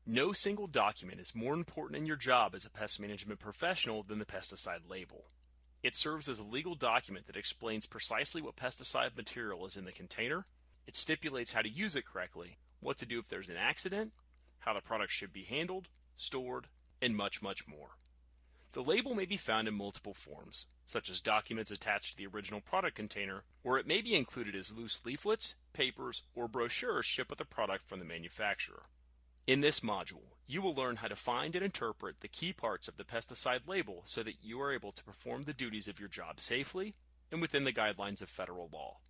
No single document is more important in your job as a pest management professional than the pesticide label. It serves as a legal document that explains precisely what pesticide material is in the container. It stipulates how to use it correctly, what to do if there's an accident, how the product should be handled, stored, and much, much more. The label may be found in multiple forms, such as documents attached to the original product container, or it may be included as loose leaflets, papers, or brochures shipped with the product from the manufacturer. In this module, you will learn how to find and interpret the key parts of the pesticide label so that you are able to perform the duties of your job safely and within the guidelines of federal law.